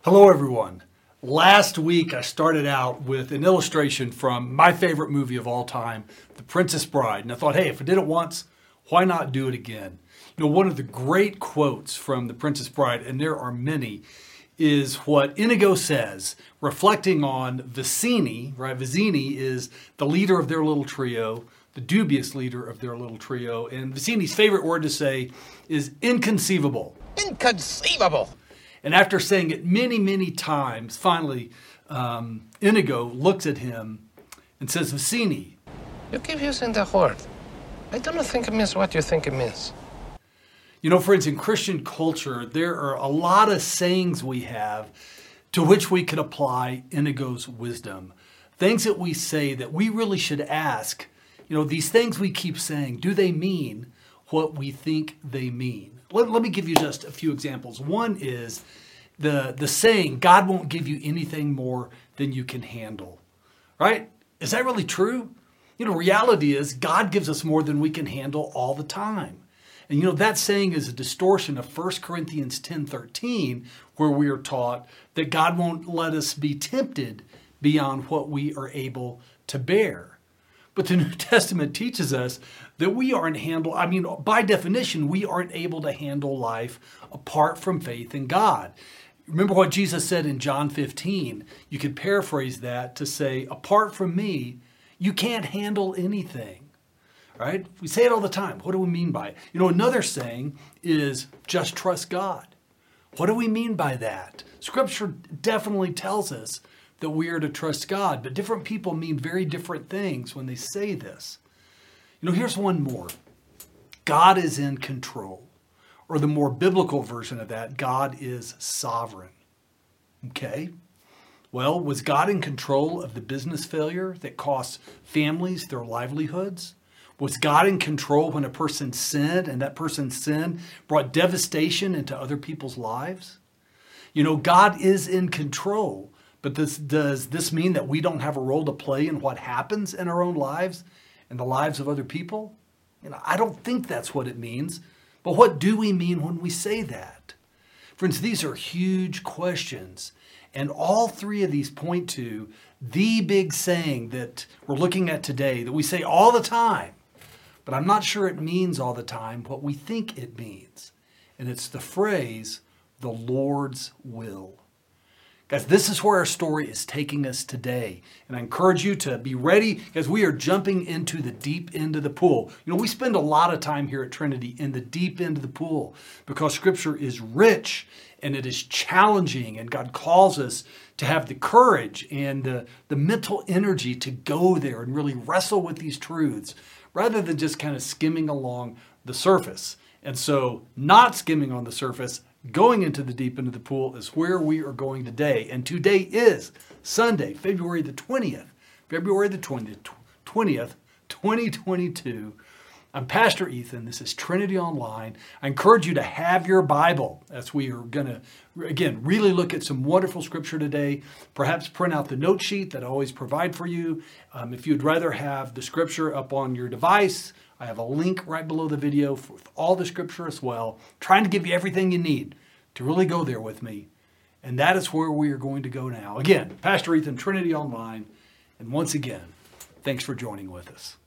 Hello, everyone. Last week, I started out with an illustration from my favorite movie of all time, The Princess Bride. And I thought, hey, if I did it once, why not do it again? You know, one of the great quotes from The Princess Bride, and there are many, is what Inigo says, reflecting on Vizzini, right? Vizzini is the leader of their little trio, the dubious leader of their little trio. And Vizzini's favorite word to say is inconceivable. Inconceivable! And after saying it many, many times, finally, Inigo looks at him and says, Vizzini. You keep using that word. I don't think it means what you think it means. You know, friends, in Christian culture, there are a lot of sayings we have to which we could apply Inigo's wisdom. Things that we say that we really should ask, you know, these things we keep saying, do they mean what we think they mean? Let me give you just a few examples. One is the saying, God won't give you anything more than you can handle, right? Is that really true? You know, reality is God gives us more than we can handle all the time. And you know, that saying is a distortion of 1 Corinthians 10:13, where we are taught that God won't let us be tempted beyond what we are able to bear. But the New Testament teaches us that we aren't by definition, we aren't able to handle life apart from faith in God. Remember what Jesus said in John 15. You could paraphrase that to say, apart from me, you can't handle anything, right? We say it all the time. What do we mean by it? You know, another saying is just trust God. What do we mean by that? Scripture definitely tells us that we are to trust God, but different people mean very different things when they say this. You know, here's one more. God is in control. Or the more biblical version of that, God is sovereign. Okay? Well, was God in control of the business failure that cost families their livelihoods? Was God in control when a person sinned and that person's sin brought devastation into other people's lives? You know, God is in control. But does this mean that we don't have a role to play in what happens in our own lives and the lives of other people? You know, I don't think that's what it means. But what do we mean when we say that? Friends, these are huge questions. And all three of these point to the big saying that we're looking at today, that we say all the time. But I'm not sure it means all the time what we think it means. And it's the phrase, the Lord's will. Guys, this is where our story is taking us today. And I encourage you to be ready because we are jumping into the deep end of the pool. You know, we spend a lot of time here at Trinity in the deep end of the pool because Scripture is rich and it is challenging. And God calls us to have the courage and the mental energy to go there and really wrestle with these truths rather than just kind of skimming along the surface. And so not skimming on the surface, going into the deep end of the pool is where we are going today. And today is Sunday, February the 20th, 2022. I'm Pastor Ethan. This is Trinity Online. I encourage you to have your Bible as we are going to, again, really look at some wonderful scripture today. Perhaps print out the note sheet that I always provide for you. If you'd rather have the scripture up on your device, I have a link right below the video with all the scripture as well, trying to give you everything you need to really go there with me. And that is where we are going to go now. Again, Pastor Ethan, Trinity Online. And once again, thanks for joining with us.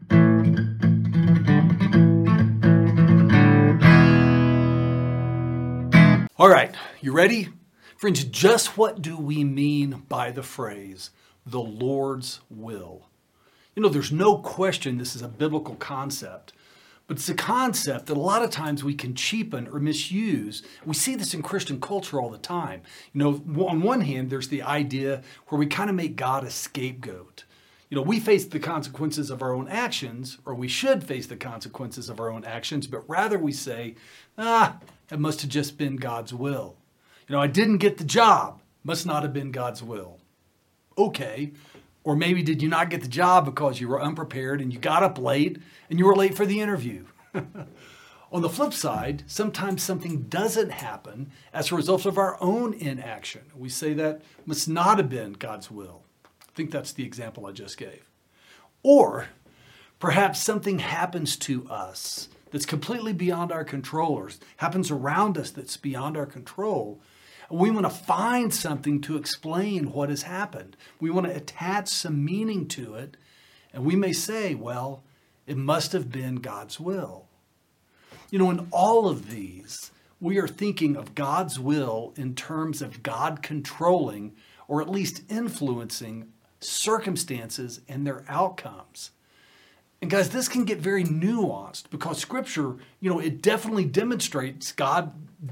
All right, you ready? Friends, just what do we mean by the phrase, the Lord's will? You know, there's no question this is a biblical concept, but it's a concept that a lot of times we can cheapen or misuse. We see this in Christian culture all the time. You know, on one hand, there's the idea where we kind of make God a scapegoat. You know, we face the consequences of our own actions, or we should face the consequences of our own actions, but rather we say, it must have just been God's will. You know, I didn't get the job, must not have been God's will. Okay. Or maybe did you not get the job because you were unprepared and you got up late and you were late for the interview? On the flip side, sometimes something doesn't happen as a result of our own inaction. We say that must not have been God's will. I think that's the example I just gave. Or perhaps something happens to us that's completely beyond our control or happens around us that's beyond our control. We want to find something to explain what has happened. We want to attach some meaning to it. And we may say, well, it must have been God's will. You know, in all of these, we are thinking of God's will in terms of God controlling or at least influencing circumstances and their outcomes. And guys, this can get very nuanced because Scripture, it definitely demonstrates God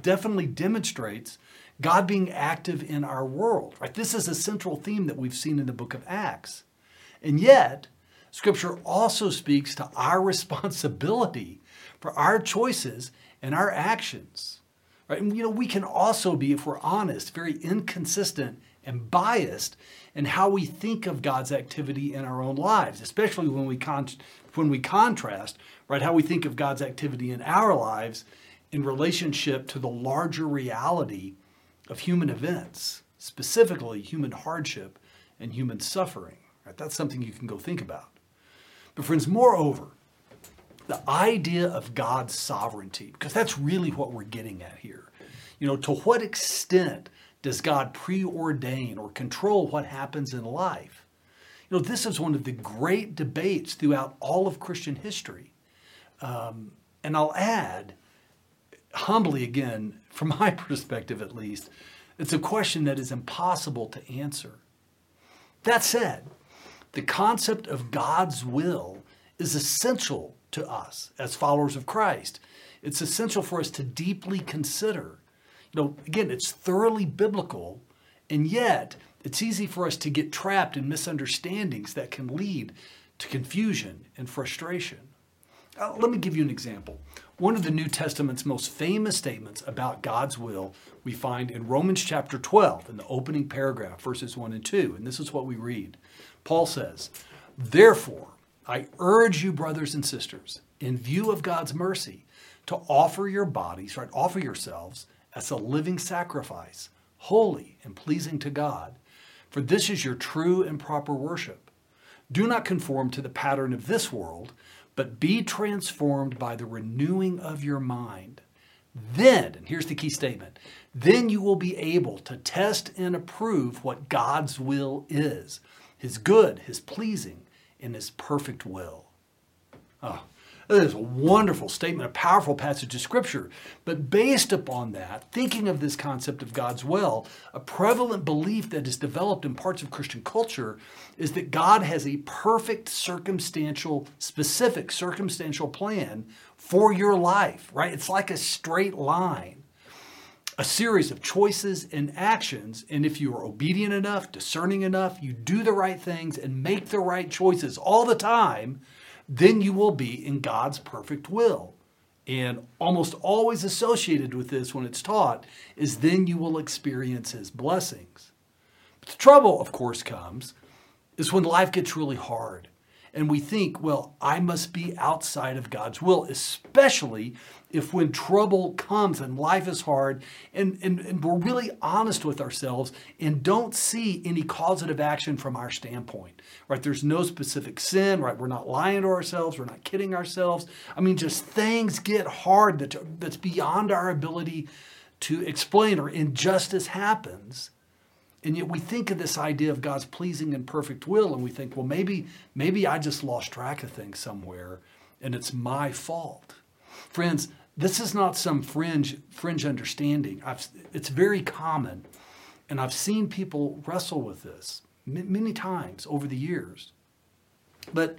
being active in our world, right? This is a central theme that we've seen in the book of Acts. And yet, Scripture also speaks to our responsibility for our choices and our actions, right? And, we can also be, if we're honest, very inconsistent and biased in how we think of God's activity in our own lives, especially when we contrast, right, how we think of God's activity in our lives in relationship to the larger reality of human events, specifically human hardship and human suffering. Right? That's something you can go think about. But friends, moreover, the idea of God's sovereignty, because that's really what we're getting at here. To what extent does God preordain or control what happens in life? This is one of the great debates throughout all of Christian history. And I'll add, humbly again, from my perspective at least, it's a question that is impossible to answer. That said, the concept of God's will is essential to us as followers of Christ. It's essential for us to deeply consider. Again, it's thoroughly biblical, and yet it's easy for us to get trapped in misunderstandings that can lead to confusion and frustration. Let me give you an example. One of the New Testament's most famous statements about God's will we find in Romans chapter 12 in the opening paragraph, verses 1 and 2. And this is what we read. Paul says, "Therefore, I urge you, brothers and sisters, in view of God's mercy, to offer your bodies, right, offer yourselves as a living sacrifice, holy and pleasing to God. For this is your true and proper worship. Do not conform to the pattern of this world, but be transformed by the renewing of your mind. Then, and here's the key statement, then you will be able to test and approve what God's will is, His good, His pleasing, and His perfect will." Oh, that is a wonderful statement, a powerful passage of Scripture. But based upon that, thinking of this concept of God's will, a prevalent belief that is developed in parts of Christian culture is that God has a perfect specific circumstantial plan for your life, right? It's like a straight line, a series of choices and actions. And if you are obedient enough, discerning enough, you do the right things and make the right choices all the time, then you will be in God's perfect will. And almost always associated with this when it's taught is then you will experience His blessings. But the trouble, of course, comes is when life gets really hard and we think, well, I must be outside of God's will, especially if when trouble comes and life is hard and we're really honest with ourselves and don't see any causative action from our standpoint, right? There's no specific sin, right? We're not lying to ourselves. We're not kidding ourselves. I mean, just things get hard that's beyond our ability to explain, or injustice happens. And yet we think of this idea of God's pleasing and perfect will, and we think, well, maybe I just lost track of things somewhere, and it's my fault. Friends, this is not some fringe understanding. It's very common, and I've seen people wrestle with this many times over the years. But,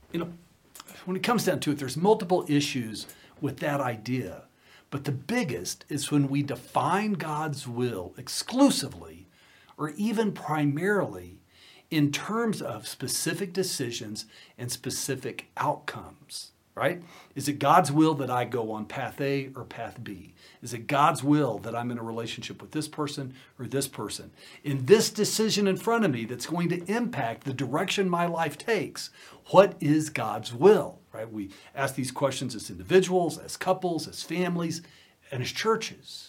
when it comes down to it, there's multiple issues with that idea. But the biggest is when we define God's will exclusively or even primarily in terms of specific decisions and specific outcomes, right? Is it God's will that I go on path A or path B? Is it God's will that I'm in a relationship with this person or this person? In this decision in front of me that's going to impact the direction my life takes, what is God's will, right? We ask these questions as individuals, as couples, as families, and as churches.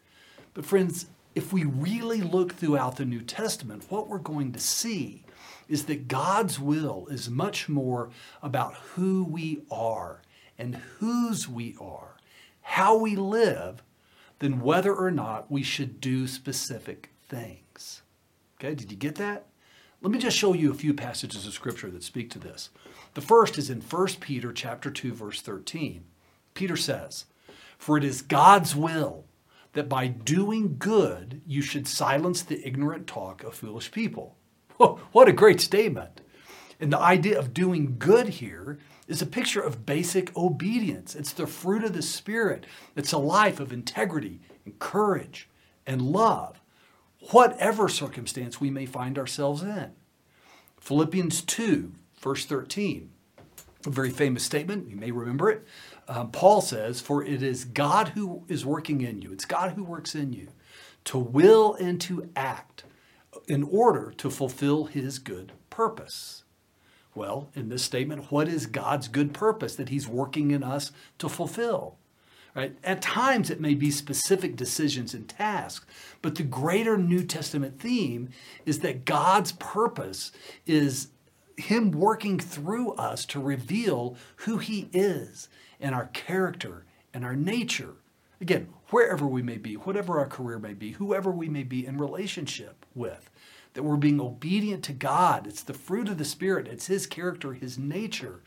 But friends, if we really look throughout the New Testament, what we're going to see is that God's will is much more about who we are and whose we are, how we live, than whether or not we should do specific things. Okay, did you get that? Let me just show you a few passages of Scripture that speak to this. The first is in 1 Peter chapter 2, verse 13. Peter says, "For it is God's will that by doing good you should silence the ignorant talk of foolish people." What a great statement. And the idea of doing good here is a picture of basic obedience. It's the fruit of the Spirit. It's a life of integrity and courage and love, whatever circumstance we may find ourselves in. Philippians 2, verse 13, a very famous statement. You may remember it. Paul says, "For it is God who is working in you." It's God who works in you to will and to act in order to fulfill his good purpose. Well, in this statement, what is God's good purpose that he's working in us to fulfill? Right? At times it may be specific decisions and tasks, but the greater New Testament theme is that God's purpose is him working through us to reveal who he is and our character and our nature. Again, wherever we may be, whatever our career may be, whoever we may be in relationship with, that we're being obedient to God. It's the fruit of the Spirit. It's his character, his nature.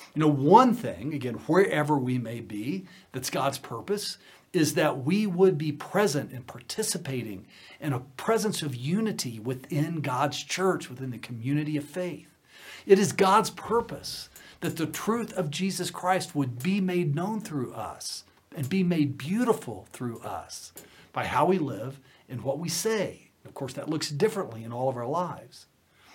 One thing, again, wherever we may be, that's God's purpose, is that we would be present and participating in a presence of unity within God's church, within the community of faith. It is God's purpose that the truth of Jesus Christ would be made known through us and be made beautiful through us by how we live and what we say. Of course, that looks differently in all of our lives.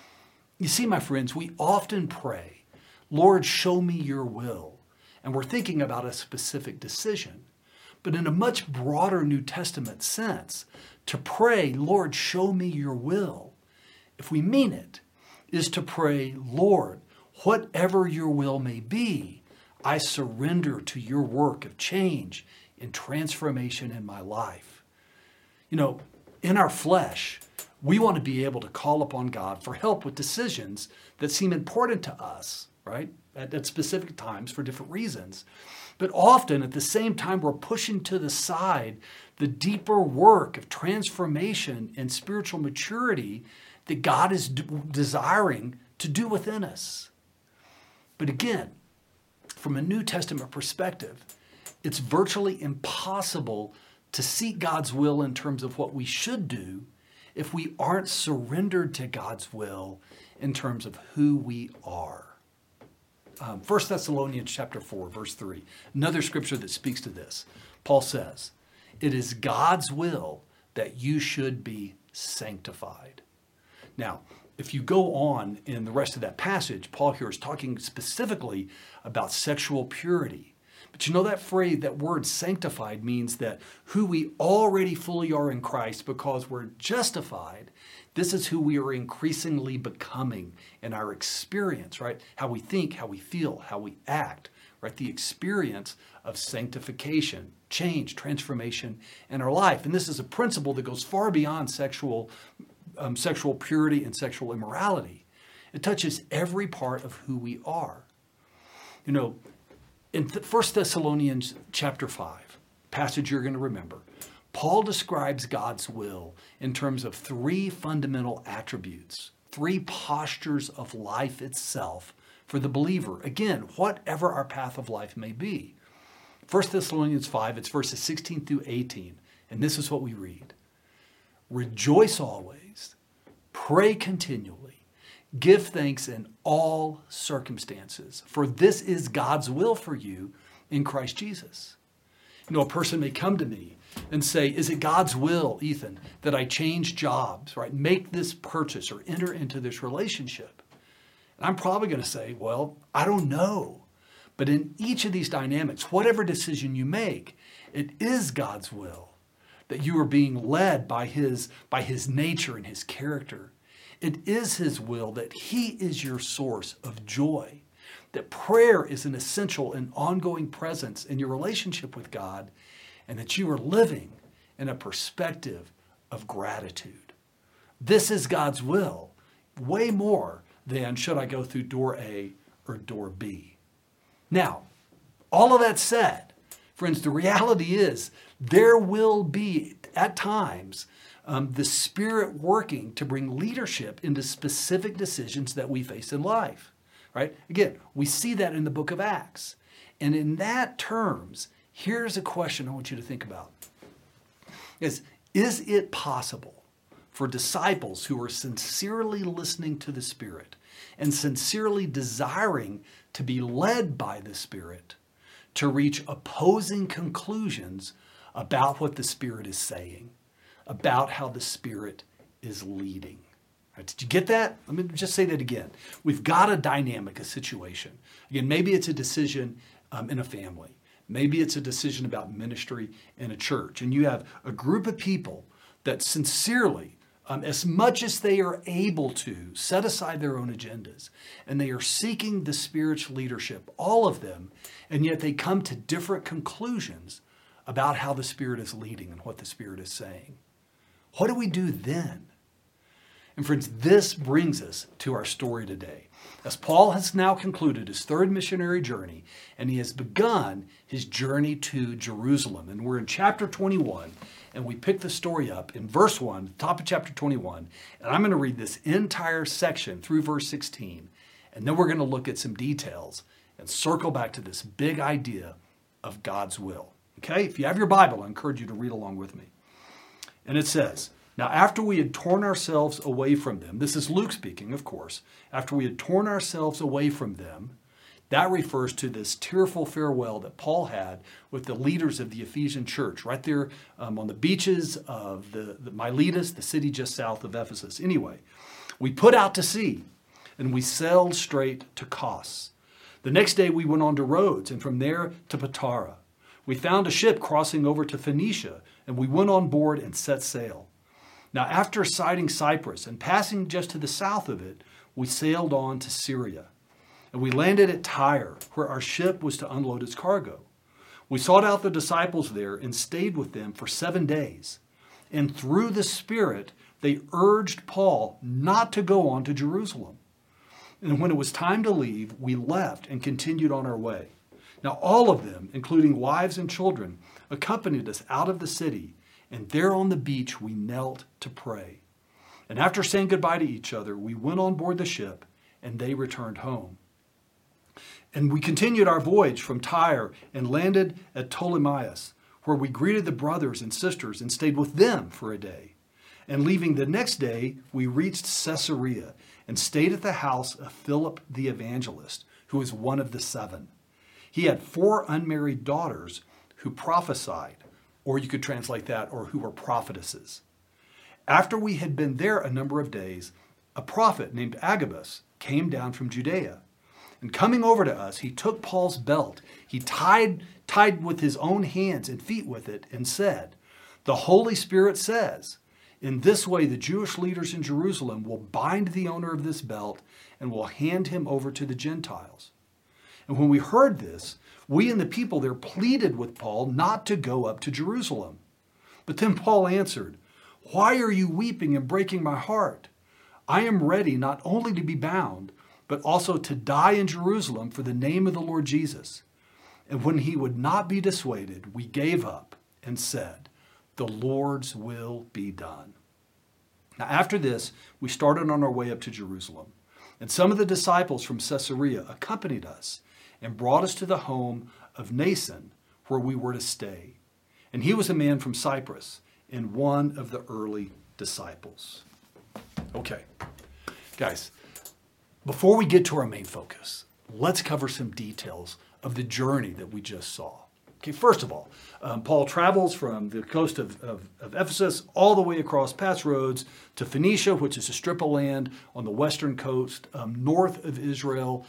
You see, my friends, we often pray, "Lord, show me your will." And we're thinking about a specific decision. But in a much broader New Testament sense, to pray, "Lord, show me your will," if we mean it, is to pray, "Lord, whatever your will may be, I surrender to your work of change and transformation in my life." In our flesh, we want to be able to call upon God for help with decisions that seem important to us, right? At specific times for different reasons. But often at the same time, we're pushing to the side the deeper work of transformation and spiritual maturity that God is desiring to do within us. But again, from a New Testament perspective, it's virtually impossible to seek God's will in terms of what we should do if we aren't surrendered to God's will in terms of who we are. 1 Thessalonians chapter 4, verse 3, another scripture that speaks to this. Paul says, "It is God's will that you should be sanctified." Now, if you go on in the rest of that passage, Paul here is talking specifically about sexual purity. But that phrase, that word sanctified, means that who we already fully are in Christ because we're justified, this is who we are increasingly becoming in our experience, right? How we think, how we feel, how we act, right? The experience of sanctification, change, transformation in our life. And this is a principle that goes far beyond sexual purity and sexual immorality. It touches every part of who we are. In 1 Thessalonians chapter 5, passage you're going to remember, Paul describes God's will in terms of three fundamental attributes, three postures of life itself for the believer. Again, whatever our path of life may be. 1 Thessalonians 5, it's verses 16 through 18, and this is what we read. "Rejoice always, pray continually, give thanks in all circumstances, for this is God's will for you in Christ Jesus." A person may come to me and say, "Is it God's will, Ethan, that I change jobs, right? Make this purchase or enter into this relationship?" And I'm probably going to say, "Well, I don't know." But in each of these dynamics, whatever decision you make, it is God's will that you are being led by his nature and his character. It is his will that he is your source of joy, that prayer is an essential and ongoing presence in your relationship with God, and that you are living in a perspective of gratitude. This is God's will, way more than should I go through door A or door B. Now, all of that said, Friends, the reality is there will be, at times, the Spirit working to bring leadership into specific decisions that we face in life, right? Again, we see that in the book of Acts. And in that terms, here's a question I want you to think about. Is it possible for disciples who are sincerely listening to the Spirit and sincerely desiring to be led by the Spirit to reach opposing conclusions about what the Spirit is saying, about how the Spirit is leading? Right, did you get that? Let me just say that again. We've got a dynamic, a situation. Again, maybe it's a decision in a family. Maybe it's a decision about ministry in a church. And you have a group of people that sincerely, as much as they are able to, set aside their own agendas. And they are seeking the Spirit's leadership, all of them. And yet they come to different conclusions about how the Spirit is leading and what the Spirit is saying. What do we do then? And friends, this brings us to our story today. As Paul has now concluded his third missionary journey, and he has begun his journey to Jerusalem. And we're in chapter 21, and we pick the story up in verse 1, the top of chapter 21. And I'm going to read this entire section through verse 16. And then we're going to look at some details and circle back to this big idea of God's will. Okay? If you have your Bible, I encourage you to read along with me. And it says, "Now after we had torn ourselves away from them," this is Luke speaking, of course, "after we had torn ourselves away from them," that refers to this tearful farewell that Paul had with the leaders of the Ephesian church, right there on the beaches of the Miletus, the city just south of Ephesus. Anyway, we put out to sea, and we sailed straight to Kos. The next day we went on to Rhodes, and from there to Patara. We found a ship crossing over to Phoenicia, and we went on board and set sail. Now, after sighting Cyprus and passing just to the south of it, we sailed on to Syria. And we landed at Tyre, where our ship was to unload its cargo. We sought out the disciples there and stayed with them for 7 days. And through the Spirit, they urged Paul not to go on to Jerusalem. And when it was time to leave, we left and continued on our way. Now, all of them, including wives and children, accompanied us out of the city. And there on the beach, we knelt to pray. And after saying goodbye to each other, we went on board the ship, and they returned home. And we continued our voyage from Tyre and landed at Ptolemais, where we greeted the brothers and sisters and stayed with them for a day. And leaving the next day, we reached Caesarea and stayed at the house of Philip the evangelist, who was one of the 7. He had 4 unmarried daughters who prophesied, or you could translate that, or who were prophetesses. After we had been there a number of days, a prophet named Agabus came down from Judea. And coming over to us, he took Paul's belt. He tied with his own hands and feet with it and said, "The Holy Spirit says, in this way the Jewish leaders in Jerusalem will bind the owner of this belt and will hand him over to the Gentiles." And when we heard this, we and the people there pleaded with Paul not to go up to Jerusalem. But then Paul answered, "Why are you weeping and breaking my heart? I am ready not only to be bound, but also to die in Jerusalem for the name of the Lord Jesus." And when he would not be dissuaded, we gave up and said, "The Lord's will be done." Now after this, we started on our way up to Jerusalem. And some of the disciples from Caesarea accompanied us and brought us to the home of Mnason, where we were to stay. And he was a man from Cyprus and one of the early disciples. Okay, guys, before we get to our main focus, let's cover some details of the journey that we just saw. Okay, first of all, Paul travels from the coast of Ephesus all the way across past Rhodes to Phoenicia, which is a strip of land on the western coast, north of Israel.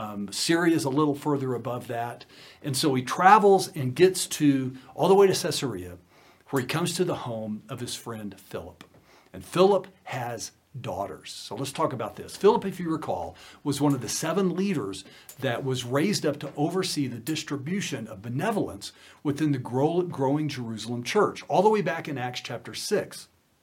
Syria is a little further above that. And so he travels and gets to all the way to Caesarea, where he comes to the home of his friend Philip. And Philip has daughters. So let's talk about this. Philip, if you recall, was one of the 7 leaders that was raised up to oversee the distribution of benevolence within the growing Jerusalem church, all the way back in Acts chapter 6.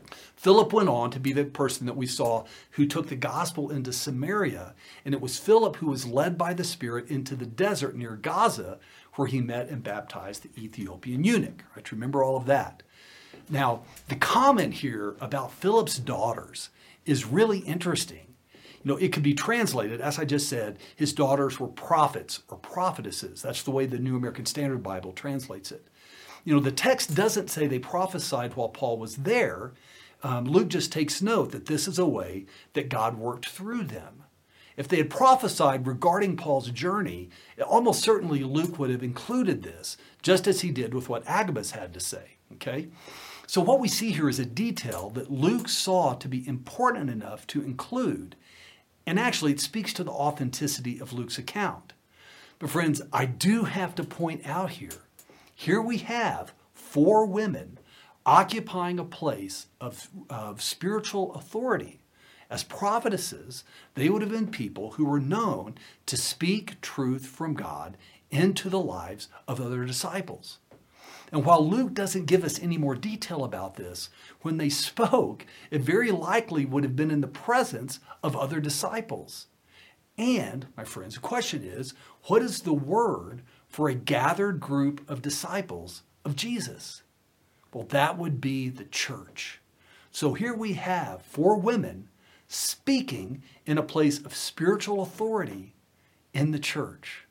Philip went on to be the person that we saw who took the gospel into Samaria, and it was Philip who was led by the Spirit into the desert near Gaza, where he met and baptized the Ethiopian eunuch. Right? Remember all of that. Now, the comment here about Philip's daughters is really interesting. It could be translated, as I just said, his daughters were prophets or prophetesses. That's the way the New American Standard Bible translates it. The text doesn't say they prophesied while Paul was there. Luke just takes note that this is a way that God worked through them. If they had prophesied regarding Paul's journey, almost certainly Luke would have included this, just as he did with what Agabus had to say. Okay? So what we see here is a detail that Luke saw to be important enough to include, and actually it speaks to the authenticity of Luke's account. But friends, I do have to point out here we have 4 women occupying a place of spiritual authority. As prophetesses, they would have been people who were known to speak truth from God into the lives of other disciples. And while Luke doesn't give us any more detail about this, when they spoke, it very likely would have been in the presence of other disciples. And, my friends, the question is, what is the word for a gathered group of disciples of Jesus? Well, that would be the church. So here we have 4 women speaking in a place of spiritual authority in the church.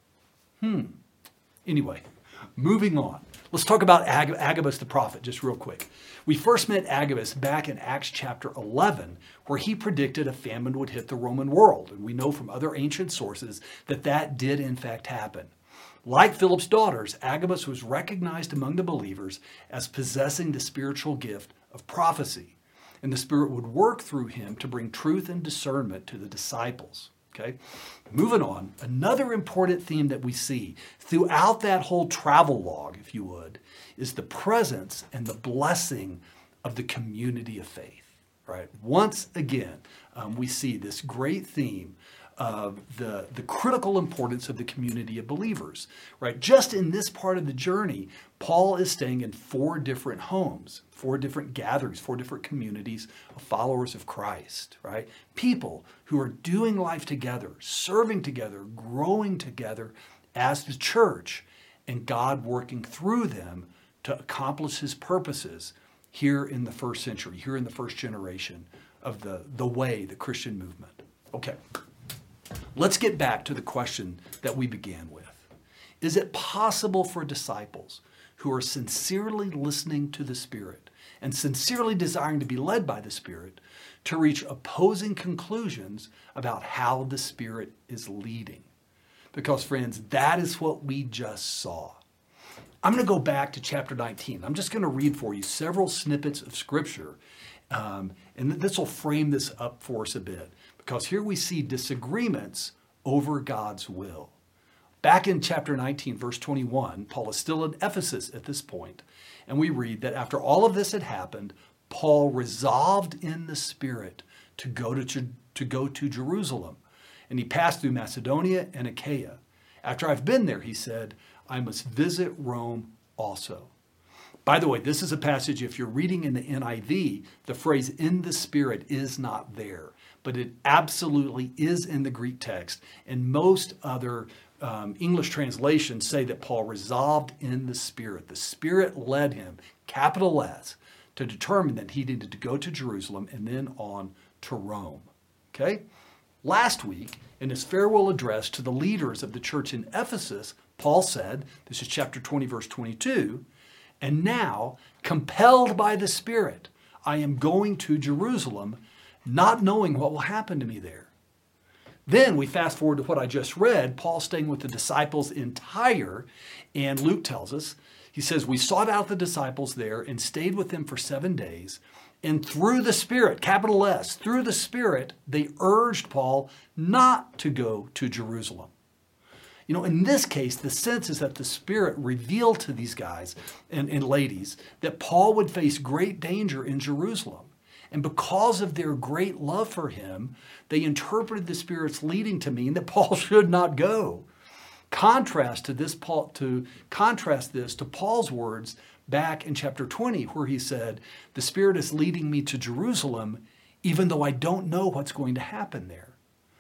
Anyway, moving on. Let's talk about Agabus the prophet just real quick. We first met Agabus back in Acts chapter 11, where he predicted a famine would hit the Roman world. And we know from other ancient sources that that did in fact happen. Like Philip's daughters, Agabus was recognized among the believers as possessing the spiritual gift of prophecy. And the Spirit would work through him to bring truth and discernment to the disciples. Okay? Moving on, another important theme that we see throughout that whole travel log, if you would, is the presence and the blessing of the community of faith. Right? Once again, we see this great theme of the critical importance of the community of believers. Right? Just in this part of the journey, Paul is staying in 4 different homes, 4 different gatherings, 4 different communities of followers of Christ, right? People who are doing life together, serving together, growing together as the church, and God working through them to accomplish his purposes here in the first century, here in the first generation of the way, the Christian movement. Okay, let's get back to the question that we began with. Is it possible for disciples who are sincerely listening to the Spirit and sincerely desiring to be led by the Spirit to reach opposing conclusions about how the Spirit is leading? Because, friends, that is what we just saw. I'm going to go back to chapter 19. I'm just going to read for you several snippets of Scripture, and this will frame this up for us a bit, because here we see disagreements over God's will. Back in chapter 19, verse 21, Paul is still in Ephesus at this point, and we read that after all of this had happened, Paul resolved in the Spirit to go to Jerusalem, and he passed through Macedonia and Achaia. After I've been there, he said, I must visit Rome also. By the way, this is a passage, if you're reading in the NIV, the phrase in the Spirit is not there, but it absolutely is in the Greek text, and most other English translations say that Paul resolved in the Spirit. The Spirit led him, capital S, to determine that he needed to go to Jerusalem and then on to Rome. Okay? Last week, in his farewell address to the leaders of the church in Ephesus, Paul said, this is chapter 20, verse 22, and now, compelled by the Spirit, I am going to Jerusalem, not knowing what will happen to me there. Then we fast forward to what I just read, Paul staying with the disciples in Tyre, and Luke tells us, he says, we sought out the disciples there and stayed with them for 7 days, and through the Spirit, capital S, through the Spirit, they urged Paul not to go to Jerusalem. In this case, the sense is that the Spirit revealed to these guys and ladies that Paul would face great danger in Jerusalem. And because of their great love for him, they interpreted the Spirit's leading to mean that Paul should not go. Contrast this to Paul's words back in chapter 20 where he said, the Spirit is leading me to Jerusalem even though I don't know what's going to happen there.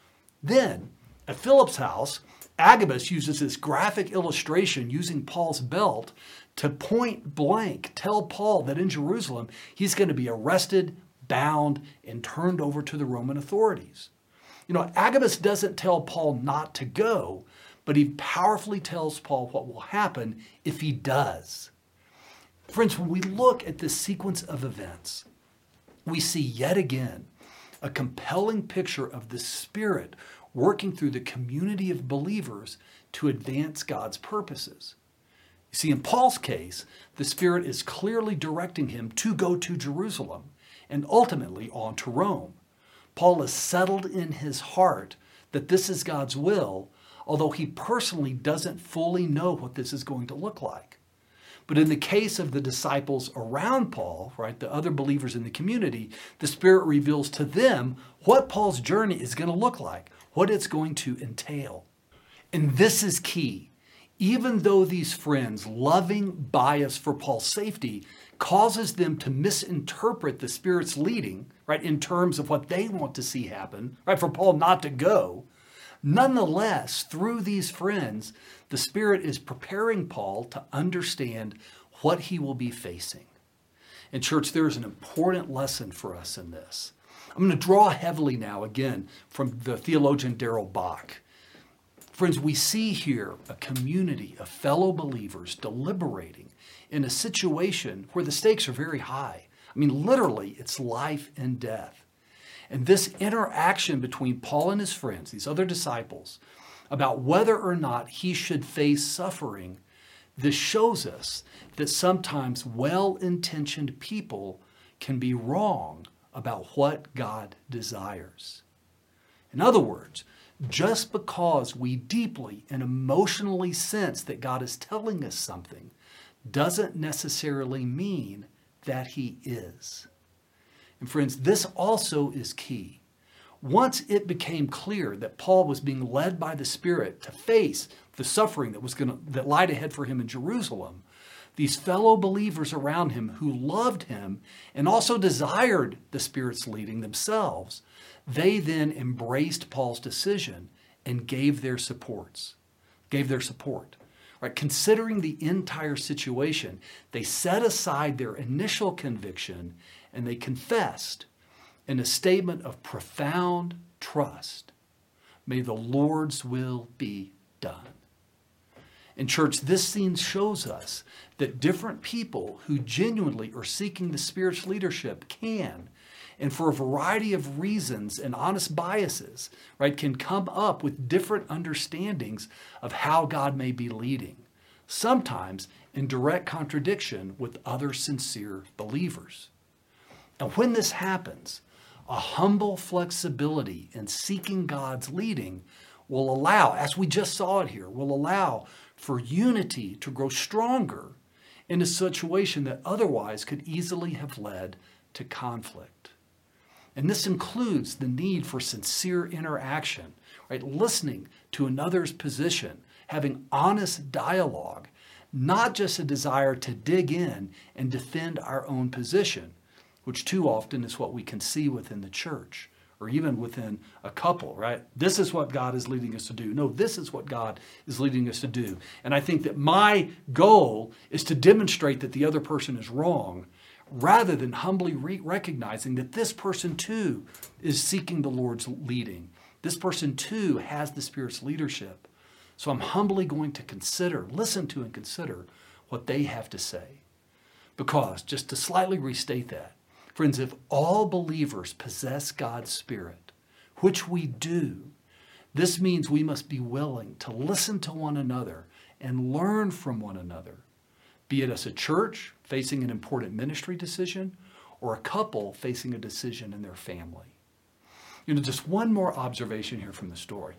Then, at Philip's house, Agabus uses this graphic illustration using Paul's belt to point blank tell Paul that in Jerusalem he's going to be arrested, bound, and turned over to the Roman authorities. Agabus doesn't tell Paul not to go, but he powerfully tells Paul what will happen if he does. Friends, when we look at this sequence of events, we see yet again a compelling picture of the Spirit working through the community of believers to advance God's purposes. You see, in Paul's case, the Spirit is clearly directing him to go to Jerusalem and ultimately on to Rome. Paul is settled in his heart that this is God's will, although he personally doesn't fully know what this is going to look like. But in the case of the disciples around Paul, right, the other believers in the community, the Spirit reveals to them what Paul's journey is going to look like, what it's going to entail. And this is key. Even though these friends' loving bias for Paul's safety causes them to misinterpret the Spirit's leading, right, in terms of what they want to see happen, right, for Paul not to go, nonetheless, through these friends, the Spirit is preparing Paul to understand what he will be facing. And church, there is an important lesson for us in this. I'm going to draw heavily now again from the theologian Darrell Bock. Friends, we see here a community of fellow believers deliberating in a situation where the stakes are very high. I mean, literally, it's life and death. And this interaction between Paul and his friends, these other disciples, about whether or not he should face suffering, this shows us that sometimes well-intentioned people can be wrong about what God desires. In other words, just because we deeply and emotionally sense that God is telling us something doesn't necessarily mean that He is. And friends, this also is key. Once it became clear that Paul was being led by the Spirit to face the suffering that lied ahead for him in Jerusalem, these fellow believers around him who loved him and also desired the Spirit's leading themselves, they then embraced Paul's decision and gave their support. Right? Considering the entire situation, they set aside their initial conviction and they confessed in a statement of profound trust. May the Lord's will be done. And church, this scene shows us that different people who genuinely are seeking the Spirit's leadership can, and for a variety of reasons and honest biases, right, can come up with different understandings of how God may be leading, sometimes in direct contradiction with other sincere believers. And when this happens, a humble flexibility in seeking God's leading will allow, as we just saw it here, will allow for unity to grow stronger in a situation that otherwise could easily have led to conflict. And this includes the need for sincere interaction, right? Listening to another's position, having honest dialogue, not just a desire to dig in and defend our own position, which too often is what we can see within the church or even within a couple, right? This is what God is leading us to do. No, this is what God is leading us to do. And I think that my goal is to demonstrate that the other person is wrong rather than humbly recognizing that this person too is seeking the Lord's leading. This person too has the Spirit's leadership. So I'm humbly going to listen to and consider what they have to say. Because, just to slightly restate that, friends, if all believers possess God's Spirit, which we do, this means we must be willing to listen to one another and learn from one another, be it as a church facing an important ministry decision or a couple facing a decision in their family. Just one more observation here from the story.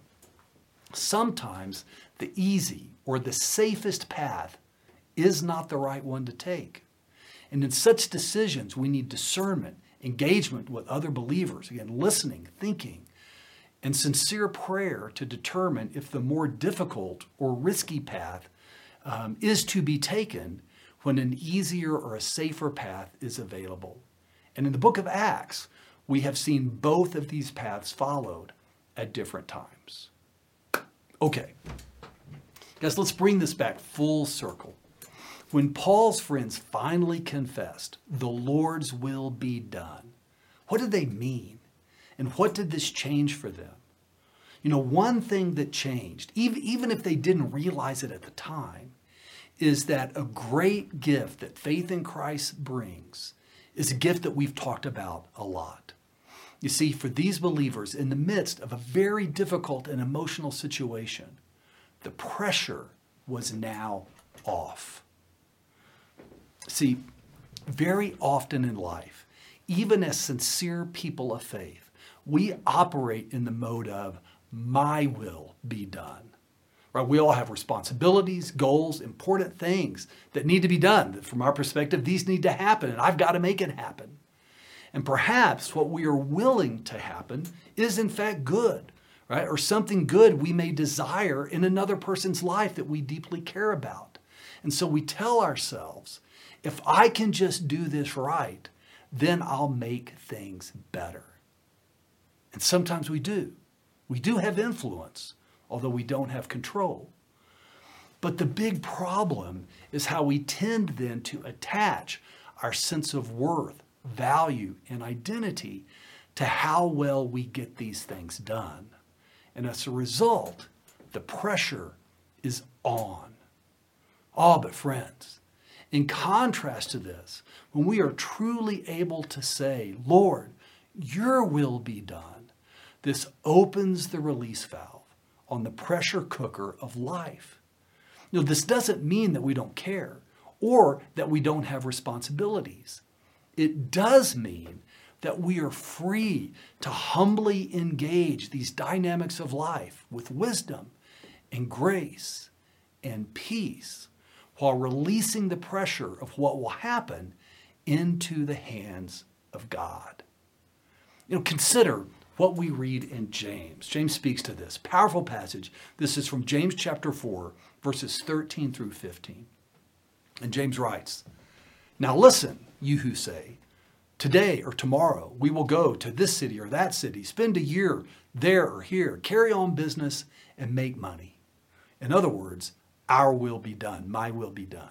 Sometimes the easy or the safest path is not the right one to take. And in such decisions, we need discernment, engagement with other believers, again, listening, thinking, and sincere prayer to determine if the more difficult or risky path is to be taken, when an easier or a safer path is available. And in the book of Acts, we have seen both of these paths followed at different times. Okay, guys, let's bring this back full circle. When Paul's friends finally confessed, the Lord's will be done, what did they mean? And what did this change for them? You know, one thing that changed, even if they didn't realize it at the time, is that a great gift that faith in Christ brings is a gift that we've talked about a lot. You see, for these believers in the midst of a very difficult and emotional situation, the pressure was now off. See, very often in life, even as sincere people of faith, we operate in the mode of my will be done. Right? We all have responsibilities, goals, important things that need to be done. From our perspective, these need to happen, and I've got to make it happen. And perhaps what we are willing to happen is in fact good, right? Or something good we may desire in another person's life that we deeply care about. And so we tell ourselves, if I can just do this right, then I'll make things better. And sometimes we do. We do have influence, although we don't have control. But the big problem is how we tend then to attach our sense of worth, value, and identity to how well we get these things done. And as a result, the pressure is on. Oh, but friends, in contrast to this, when we are truly able to say, Lord, your will be done, this opens the release valve on the pressure cooker of life. You know, this doesn't mean that we don't care or that we don't have responsibilities. It does mean that we are free to humbly engage these dynamics of life with wisdom and grace and peace while releasing the pressure of what will happen into the hands of God. You know, consider what we read in James. James speaks to this powerful passage. This is from James chapter 4, verses 13 through 15. And James writes, "Now listen, you who say, today or tomorrow we will go to this city or that city, spend a year there or here, carry on business and make money. In other words, our will be done, my will be done.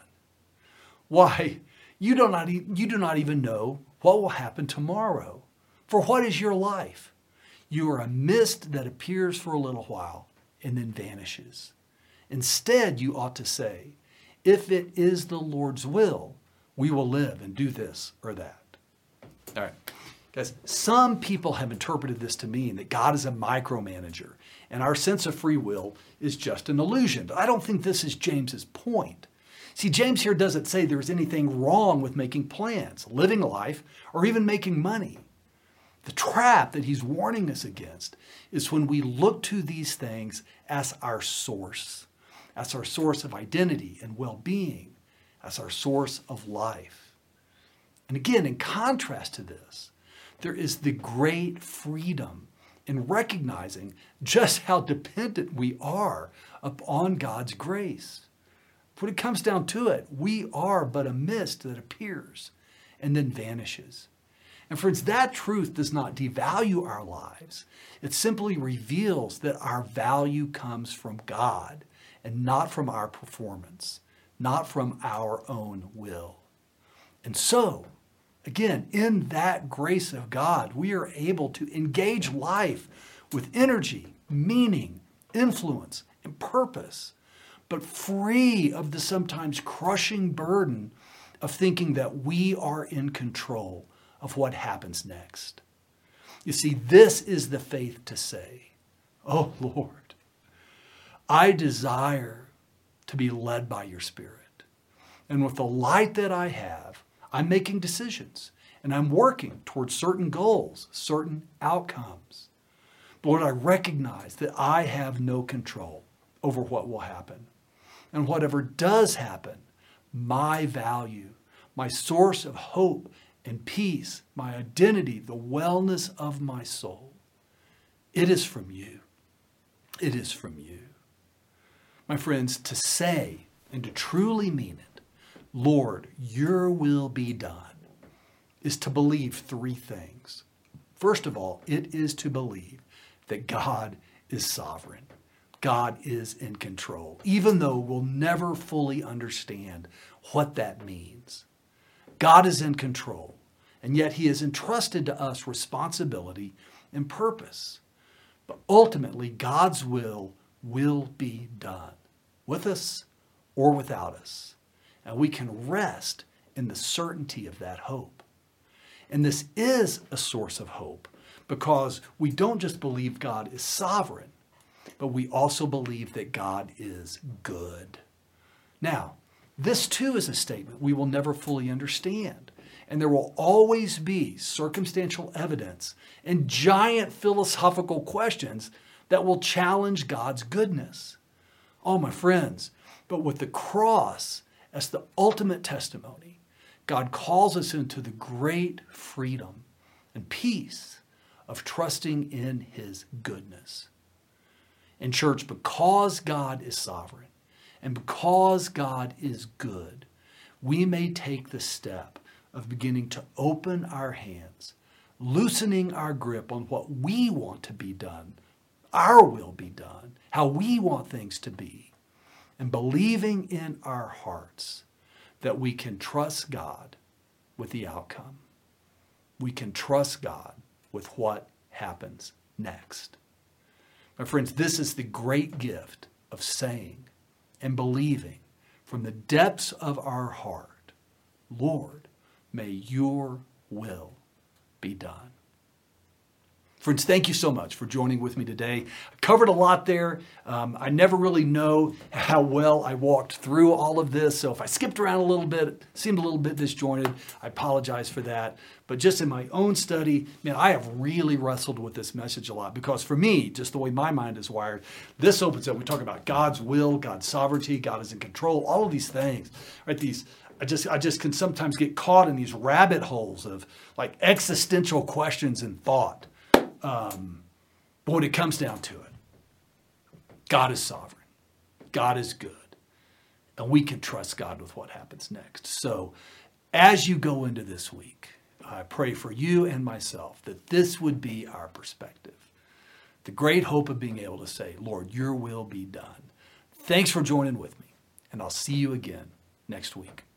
Why, you do not even know what will happen tomorrow. For what is your life? You are a mist that appears for a little while and then vanishes. Instead, you ought to say, if it is the Lord's will, we will live and do this or that." All right, guys, some people have interpreted this to mean that God is a micromanager and our sense of free will is just an illusion. But I don't think this is James's point. See, James here doesn't say there's anything wrong with making plans, living life, or even making money. The trap that he's warning us against is when we look to these things as our source of identity and well-being, as our source of life. And again, in contrast to this, there is the great freedom in recognizing just how dependent we are upon God's grace. When it comes down to it, we are but a mist that appears and then vanishes. And friends, that truth does not devalue our lives. It simply reveals that our value comes from God and not from our performance, not from our own will. And so, again, in that grace of God, we are able to engage life with energy, meaning, influence, and purpose, but free of the sometimes crushing burden of thinking that we are in control of what happens next. You see, this is the faith to say, "Oh Lord, I desire to be led by your Spirit. And with the light that I have, I'm making decisions and I'm working towards certain goals, certain outcomes. But Lord, I recognize that I have no control over what will happen. And whatever does happen, my value, my source of hope and peace, my identity, the wellness of my soul, it is from you. It is from you." My friends, to say and to truly mean it, Lord, your will be done, is to believe three things. First of all, it is to believe that God is sovereign. God is in control, even though we'll never fully understand what that means. God is in control, and yet he has entrusted to us responsibility and purpose. But ultimately, God's will be done, with us or without us. And we can rest in the certainty of that hope. And this is a source of hope because we don't just believe God is sovereign, but we also believe that God is good. Now, this too is a statement we will never fully understand. And there will always be circumstantial evidence and giant philosophical questions that will challenge God's goodness. Oh, my friends, but with the cross as the ultimate testimony, God calls us into the great freedom and peace of trusting in his goodness. In church, because God is sovereign and because God is good, we may take the step of beginning to open our hands, loosening our grip on what we want to be done, our will be done, how we want things to be, and believing in our hearts that we can trust God with the outcome. We can trust God with what happens next. My friends, this is the great gift of saying and believing from the depths of our heart, Lord, may your will be done. Friends, thank you so much for joining with me today. I covered a lot there. I never really know how well I walked through all of this. So if I skipped around a little bit, it seemed a little bit disjointed, I apologize for that. But just in my own study, man, I have really wrestled with this message a lot because for me, just the way my mind is wired, this opens up. We talk about God's will, God's sovereignty, God is in control, all of these things, right? I just can sometimes get caught in these rabbit holes of like existential questions and thought. But when it comes down to it, God is sovereign. God is good. And we can trust God with what happens next. So as you go into this week, I pray for you and myself that this would be our perspective. The great hope of being able to say, Lord, your will be done. Thanks for joining with me, and I'll see you again next week.